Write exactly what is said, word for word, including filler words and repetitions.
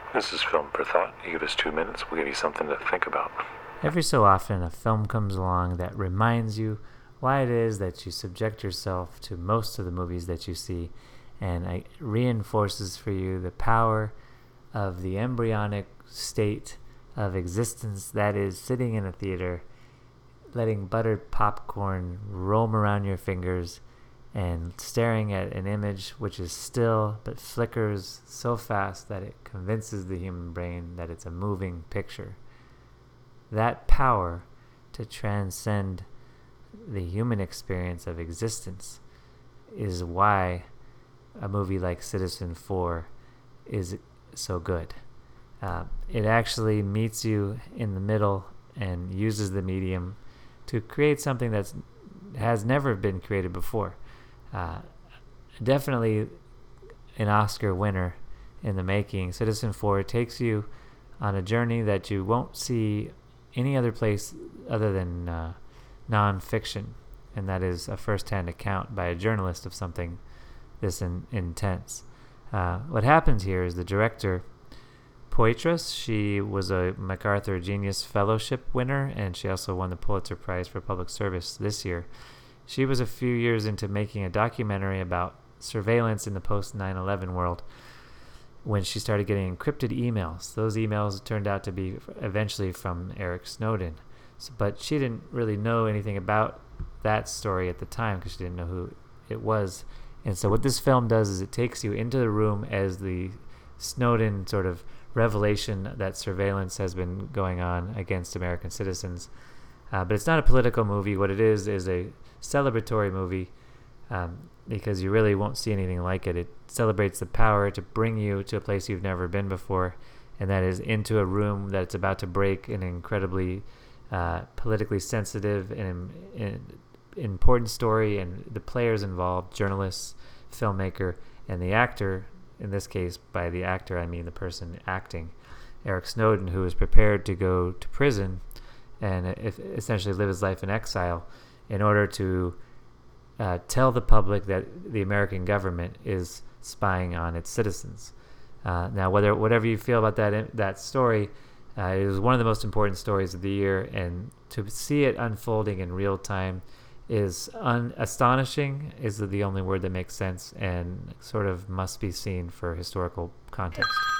This is Film for Thought. You give us two minutes, we'll give you something to think about. Every so often, a film comes along that reminds you why it is that you subject yourself to most of the movies that you see, and it reinforces for you the power of the embryonic state of existence that is sitting in a theater, letting buttered popcorn roam around your fingers and staring at an image which is still but flickers so fast that it convinces the human brain that it's a moving picture. That power to transcend the human experience of existence is why a movie like Citizen Four is so good. Uh, it actually meets you in the middle and uses the medium to create something that has never been created before. Uh, definitely an Oscar winner in the making. Citizen Four takes you on a journey that you won't see any other place other than uh, non-fiction, and that is a first-hand account by a journalist of something this in, intense. Uh, what happens here is the director, Poitras, she was a MacArthur Genius Fellowship winner, and she also won the Pulitzer Prize for Public Service this year. She was a few years into making a documentary about surveillance in the post nine eleven world when she started getting encrypted emails. Those emails turned out to be eventually from Eric Snowden. So, but she didn't really know anything about that story at the time because she didn't know who it was. And so what this film does is it takes you into the room as the Snowden sort of revelation that surveillance has been going on against American citizens. Uh, but it's not a political movie. What it is is a celebratory movie um, because you really won't see anything like it. It celebrates the power to bring you to a place you've never been before, and that is into a room that's about to break an incredibly uh, politically sensitive and, and important story, and the players involved, journalists, filmmaker, and the actor. In this case, by the actor, I mean the person acting, Eric Snowden, who is prepared to go to prison and if, essentially live his life in exile in order to uh, tell the public that the American government is spying on its citizens. Uh, now, whether whatever you feel about that that story, uh, it was one of the most important stories of the year, and to see it unfolding in real time is un- astonishing, is the only word that makes sense, and sort of must be seen for historical context.